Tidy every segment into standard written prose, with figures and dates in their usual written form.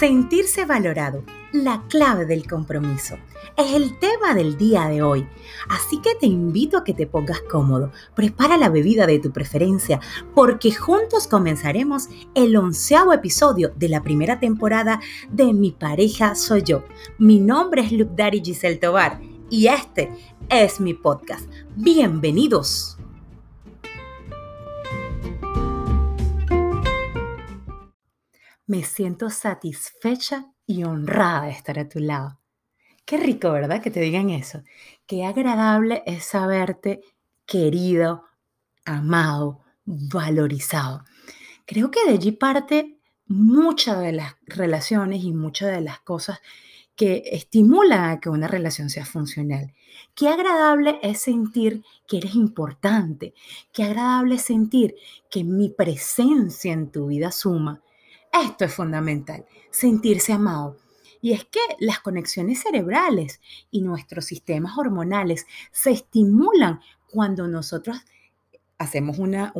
Sentirse valorado, la clave del compromiso, es el tema del día de hoy. Así que te invito a que te pongas cómodo, prepara la bebida de tu preferencia, porque juntos comenzaremos el 11º episodio de la primera temporada de Mi pareja soy yo. Mi nombre es Lukdari Giselle Tovar y este es mi podcast. ¡Bienvenidos! Me siento satisfecha y honrada de estar a tu lado. Qué rico, ¿verdad? Que te digan eso. Qué agradable es saberte querido, amado, valorizado. Creo que de allí parte muchas de las relaciones y muchas de las cosas que estimulan a que una relación sea funcional. Qué agradable es sentir que eres importante. Qué agradable es sentir que mi presencia en tu vida suma. Esto es fundamental, sentirse amado. Y es que las conexiones cerebrales y nuestros sistemas hormonales se estimulan cuando nosotros hacemos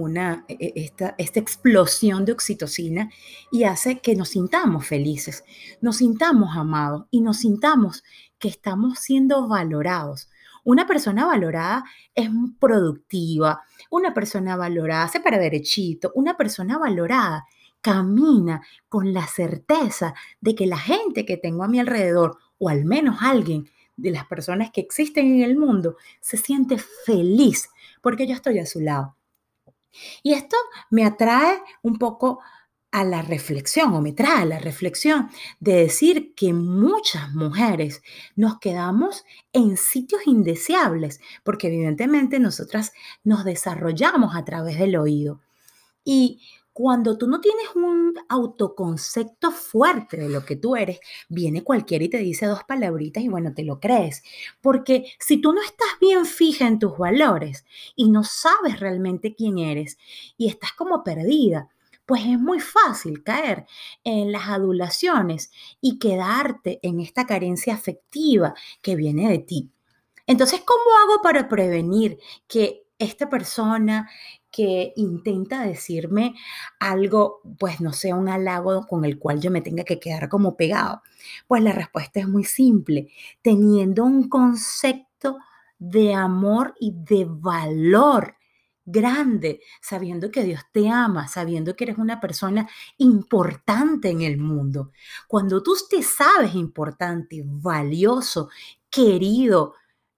esta explosión de oxitocina y hace que nos sintamos felices, nos sintamos amados y nos sintamos que estamos siendo valorados. Una persona valorada es productiva, una persona valorada se para derechito, una persona valorada camina con la certeza de que la gente que tengo a mi alrededor, o al menos alguien de las personas que existen en el mundo, se siente feliz porque yo estoy a su lado. Y esto me atrae un poco a la reflexión, o me trae a la reflexión de decir que muchas mujeres nos quedamos en sitios indeseables, porque evidentemente nosotras nos desarrollamos a través del oído. Y cuando tú no tienes un autoconcepto fuerte de lo que tú eres, viene cualquiera y te dice dos palabritas y bueno, te lo crees. Porque si tú no estás bien fija en tus valores y no sabes realmente quién eres y estás como perdida, pues es muy fácil caer en las adulaciones y quedarte en esta carencia afectiva que viene de ti. Entonces, ¿cómo hago para prevenir que esta persona que intenta decirme algo, pues no sea un halago con el cual yo me tenga que quedar como pegado? Pues la respuesta es muy simple, teniendo un concepto de amor y de valor grande, sabiendo que Dios te ama, sabiendo que eres una persona importante en el mundo. Cuando tú te sabes importante, valioso, querido,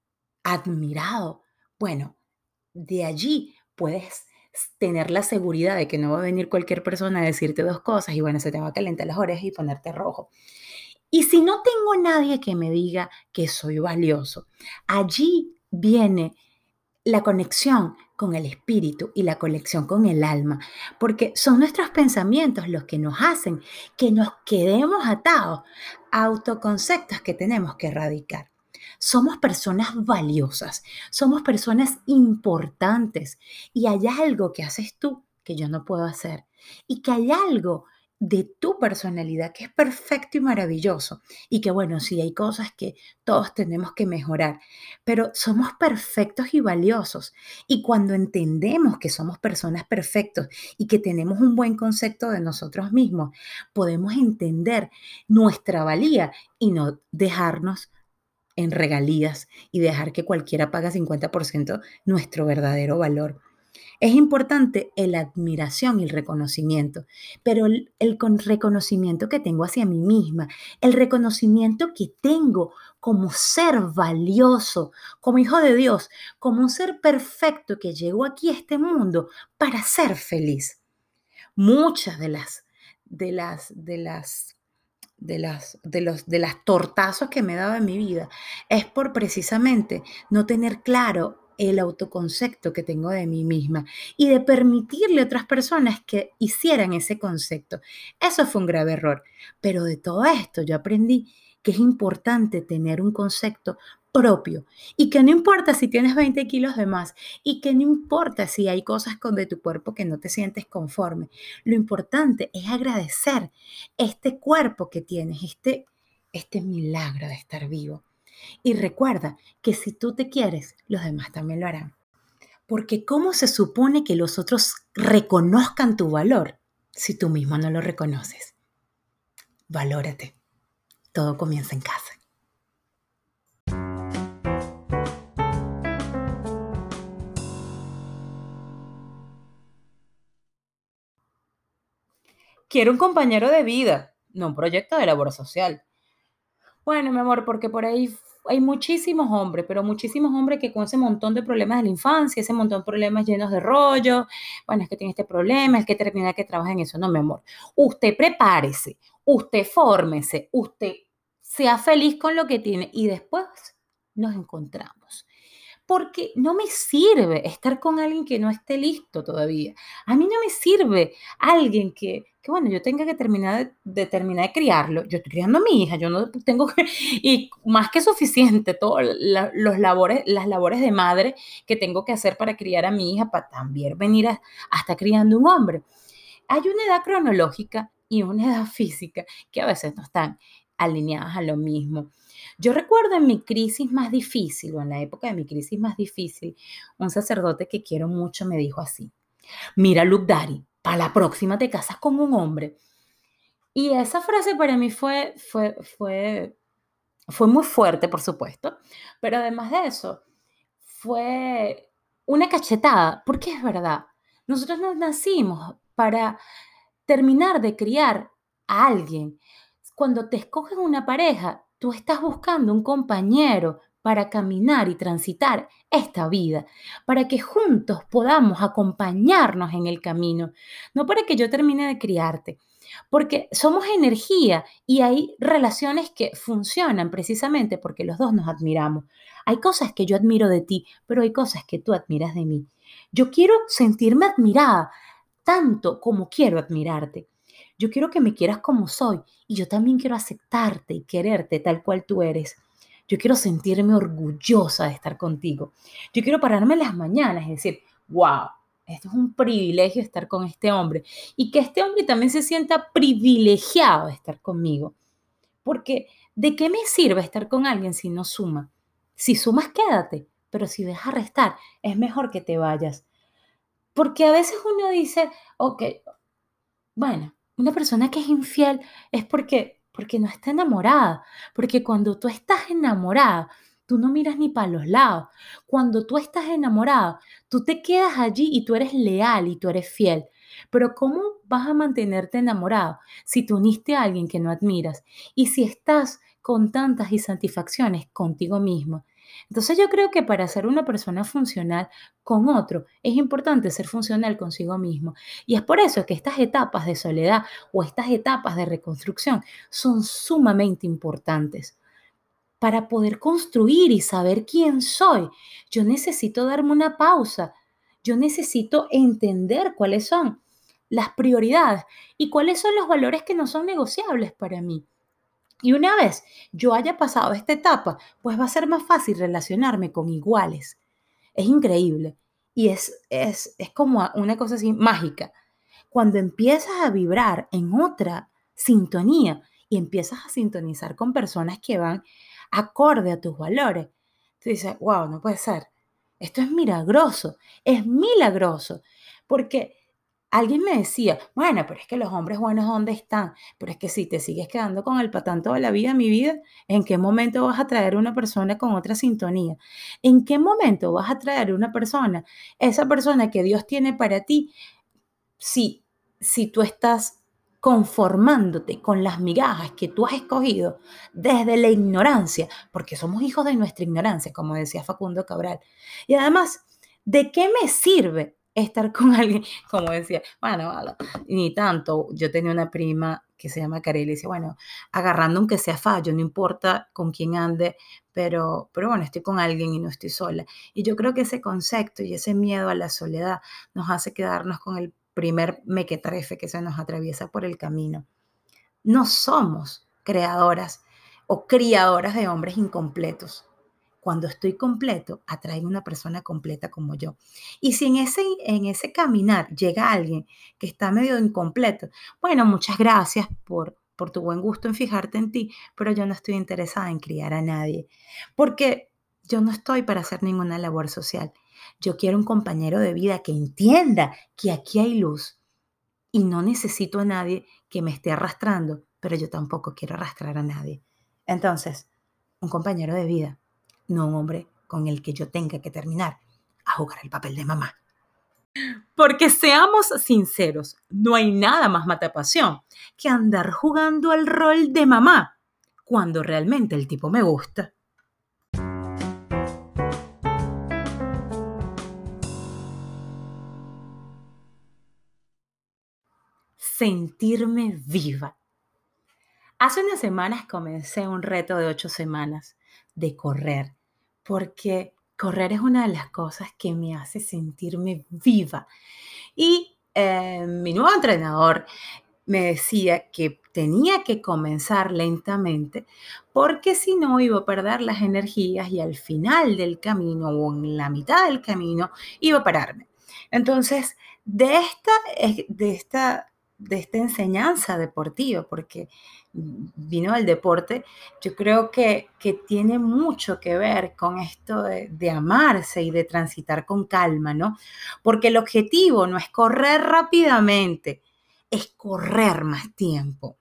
admirado, bueno, de allí puedes tener la seguridad de que no va a venir cualquier persona a decirte dos cosas y bueno, se te va a calentar las orejas y ponerte rojo. Y si no tengo nadie que me diga que soy valioso, allí viene la conexión con el espíritu y la conexión con el alma, porque son nuestros pensamientos los que nos hacen que nos quedemos atados a autoconceptos que tenemos que erradicar. Somos personas valiosas, somos personas importantes y hay algo que haces tú que yo no puedo hacer y que hay algo de tu personalidad que es perfecto y maravilloso y que bueno, sí hay cosas que todos tenemos que mejorar, pero somos perfectos y valiosos y cuando entendemos que somos personas perfectas y que tenemos un buen concepto de nosotros mismos, podemos entender nuestra valía y no dejarnos en regalías y dejar que cualquiera pague 50% nuestro verdadero valor. Es importante la admiración y el reconocimiento, pero el reconocimiento que tengo hacia mí misma, el reconocimiento que tengo como ser valioso, como hijo de Dios, como un ser perfecto que llegó aquí a este mundo para ser feliz. Muchas de las tortazos que me he dado en mi vida es por precisamente no tener claro el autoconcepto que tengo de mí misma y de permitirle a otras personas que hicieran ese concepto. Eso fue un grave error, pero de todo esto yo aprendí que es importante tener un concepto propio y que no importa si tienes 20 kilos de más y que no importa si hay cosas de tu cuerpo que no te sientes conforme. Lo importante es agradecer este cuerpo que tienes, este milagro de estar vivo. Y recuerda que si tú te quieres, los demás también lo harán. Porque ¿cómo se supone que los otros reconozcan tu valor si tú mismo no lo reconoces? valórate. Todo comienza en casa. Quiero un compañero de vida, no un proyecto de labor social. Bueno, mi amor, porque por ahí hay muchísimos hombres, pero muchísimos hombres que con ese montón de problemas de la infancia, ese montón de problemas llenos de rollo, bueno, es que tiene este problema, es que termina que trabaja en eso. No, mi amor, usted prepárese, usted fórmese, usted sea feliz con lo que tiene y después nos encontramos. Porque no me sirve estar con alguien que no esté listo todavía. A mí no me sirve alguien que bueno, yo tenga que terminar de criarlo. Yo estoy criando a mi hija, yo no tengo que, y más que suficiente todas las labores de madre que tengo que hacer para criar a mi hija, para también venir hasta criando un hombre. Hay una edad cronológica y una edad física que a veces no están alineadas a lo mismo. Yo recuerdo en mi crisis más difícil, o en la época de mi crisis más difícil, un sacerdote que quiero mucho me dijo así: mira, Luke Daddy, para la próxima te casas con un hombre. Y esa frase para mí fue muy fuerte, por supuesto, pero además de eso, fue una cachetada, porque es verdad, nosotros no nacimos para terminar de criar a alguien. Cuando te escoges una pareja, tú estás buscando un compañero para caminar y transitar esta vida, para que juntos podamos acompañarnos en el camino, no para que yo termine de criarte, porque somos energía y hay relaciones que funcionan precisamente porque los dos nos admiramos. Hay cosas que yo admiro de ti, pero hay cosas que tú admiras de mí. Yo quiero sentirme admirada tanto como quiero admirarte. Yo quiero que me quieras como soy y yo también quiero aceptarte y quererte tal cual tú eres. Yo quiero sentirme orgullosa de estar contigo. Yo quiero pararme en las mañanas y decir, wow, esto es un privilegio estar con este hombre. Y que este hombre también se sienta privilegiado de estar conmigo. Porque ¿de qué me sirve estar con alguien si no suma? Si sumas, quédate. Pero si dejas restar, es mejor que te vayas. Porque a veces uno dice, ok, bueno, una persona que es infiel es porque no está enamorada, porque cuando tú estás enamorada, tú no miras ni para los lados. Cuando tú estás enamorada, tú te quedas allí y tú eres leal y tú eres fiel. Pero ¿cómo vas a mantenerte enamorado si tú uniste a alguien que no admiras y si estás con tantas insatisfacciones contigo mismo? Entonces yo creo que para ser una persona funcional con otro, es importante ser funcional consigo mismo. Y es por eso que estas etapas de soledad o estas etapas de reconstrucción son sumamente importantes. Para poder construir y saber quién soy, yo necesito darme una pausa. Yo necesito entender cuáles son las prioridades y cuáles son los valores que no son negociables para mí. Y una vez yo haya pasado esta etapa, pues va a ser más fácil relacionarme con iguales. Es increíble. Y es como una cosa así mágica. Cuando empiezas a vibrar en otra sintonía y empiezas a sintonizar con personas que van acorde a tus valores, tú dices, wow, no puede ser. Esto es milagroso, porque alguien me decía, bueno, pero es que los hombres buenos, ¿dónde están? Pero es que si te sigues quedando con el patán toda la vida, mi vida, ¿en qué momento vas a traer una persona con otra sintonía? ¿En qué momento vas a traer una persona, esa persona que Dios tiene para ti, si, si tú estás conformándote con las migajas que tú has escogido desde la ignorancia, porque somos hijos de nuestra ignorancia, como decía Facundo Cabral. Y además, ¿de qué me sirve estar con alguien, como decía, bueno, vale, ni tanto, yo tenía una prima que se llama Kareli, y dice, bueno, agarrando aunque sea fallo, no importa con quién ande, pero bueno, estoy con alguien y no estoy sola. Y yo creo que ese concepto y ese miedo a la soledad nos hace quedarnos con el primer mequetrefe que se nos atraviesa por el camino. No somos creadoras o criadoras de hombres incompletos. Cuando estoy completo, atraigo una persona completa como yo. Y si en ese caminar llega alguien que está medio incompleto, bueno, muchas gracias por tu buen gusto en fijarte en ti, pero yo no estoy interesada en criar a nadie, porque yo no estoy para hacer ninguna labor social. Yo quiero un compañero de vida que entienda que aquí hay luz y no necesito a nadie que me esté arrastrando, pero yo tampoco quiero arrastrar a nadie. Entonces, un compañero de vida, no un hombre con el que yo tenga que terminar a jugar el papel de mamá. Porque seamos sinceros, no hay nada más matapasión que andar jugando el rol de mamá cuando realmente el tipo me gusta. Sentirme viva. Hace unas semanas comencé un reto de 8 semanas de correr, porque correr es una de las cosas que me hace sentirme viva. Y mi nuevo entrenador me decía que tenía que comenzar lentamente porque si no iba a perder las energías y al final del camino o en la mitad del camino iba a pararme. Entonces, de esta enseñanza deportiva, porque vino del deporte, yo creo que tiene mucho que ver con esto de amarse y de transitar con calma, ¿no? Porque el objetivo no es correr rápidamente, es correr más tiempo.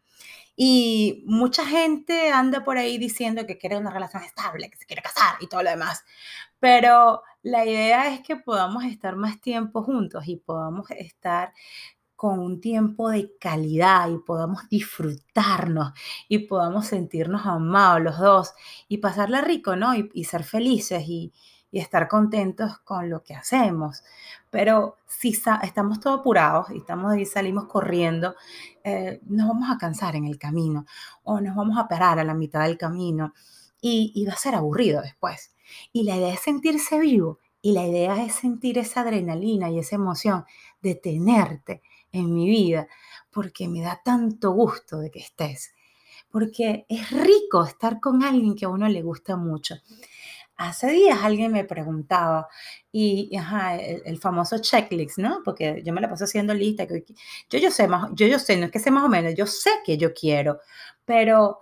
Y mucha gente anda por ahí diciendo que quiere una relación estable, que se quiere casar y todo lo demás. Pero la idea es que podamos estar más tiempo juntos y podamos estar con un tiempo de calidad y podamos disfrutarnos y podamos sentirnos amados los dos y pasarla rico, ¿no? Y ser felices y estar contentos con lo que hacemos. Pero si estamos todos apurados y estamos ahí, salimos corriendo, nos vamos a cansar en el camino o nos vamos a parar a la mitad del camino y va a ser aburrido después. Y la idea es sentirse vivo y la idea es sentir esa adrenalina y esa emoción de tenerte en mi vida, porque me da tanto gusto de que estés, porque es rico estar con alguien que a uno le gusta mucho. Hace días alguien me preguntaba, ajá, el famoso checklist, ¿no? Porque yo me la paso haciendo lista, yo sé, no es que sé más o menos, yo sé que yo quiero, pero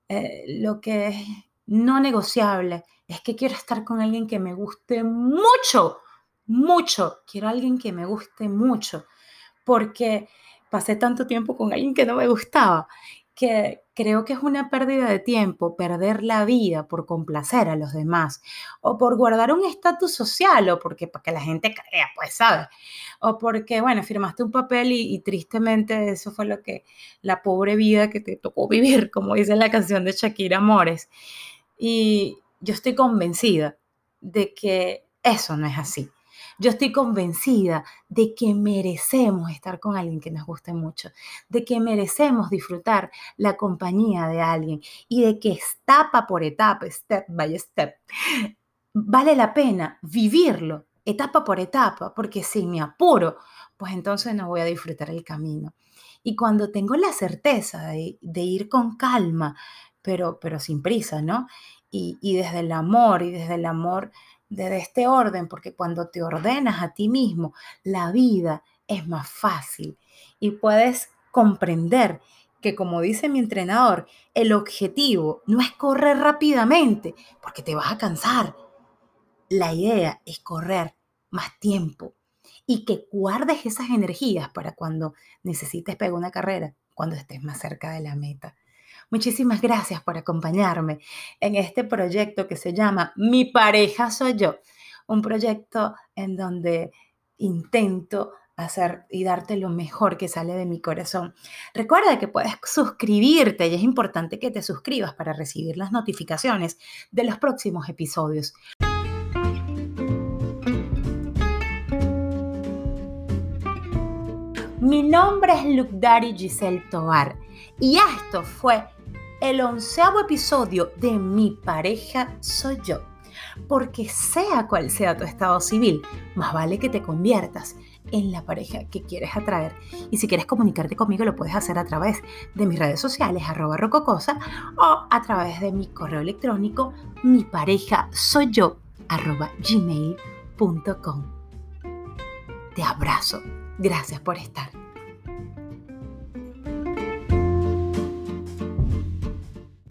lo que es no negociable es que quiero estar con alguien que me guste mucho, mucho, quiero alguien que me guste mucho porque pasé tanto tiempo con alguien que no me gustaba, que creo que es una pérdida de tiempo perder la vida por complacer a los demás o por guardar un estatus social o porque para que la gente crea, pues, ¿sabes? O porque, bueno, firmaste un papel y tristemente eso fue lo que, la pobre vida que te tocó vivir, como dice la canción de Shakira Amores. Y yo estoy convencida de que eso no es así. Yo estoy convencida de que merecemos estar con alguien que nos guste mucho, de que merecemos disfrutar la compañía de alguien y de que etapa por etapa, step by step, vale la pena vivirlo etapa por etapa, porque si me apuro, pues entonces no voy a disfrutar el camino. Y cuando tengo la certeza de ir con calma, pero sin prisa, ¿no? Y desde el amor, desde este orden, porque cuando te ordenas a ti mismo, la vida es más fácil y puedes comprender que, como dice mi entrenador, el objetivo no es correr rápidamente, porque te vas a cansar. La idea es correr más tiempo y que guardes esas energías para cuando necesites pegar una carrera, cuando estés más cerca de la meta. Muchísimas gracias por acompañarme en este proyecto que se llama Mi pareja soy yo, un proyecto en donde intento hacer y darte lo mejor que sale de mi corazón. Recuerda que puedes suscribirte y es importante que te suscribas para recibir las notificaciones de los próximos episodios. Mi nombre es Lugdari Giselle Tovar y esto fue el 11º episodio de Mi pareja soy yo. Porque sea cual sea tu estado civil, más vale que te conviertas en la pareja que quieres atraer. Y si quieres comunicarte conmigo, lo puedes hacer a través de mis redes sociales, @rococosa, o a través de mi correo electrónico, miparejasoyyo@gmail.com. Te abrazo. Gracias por estar.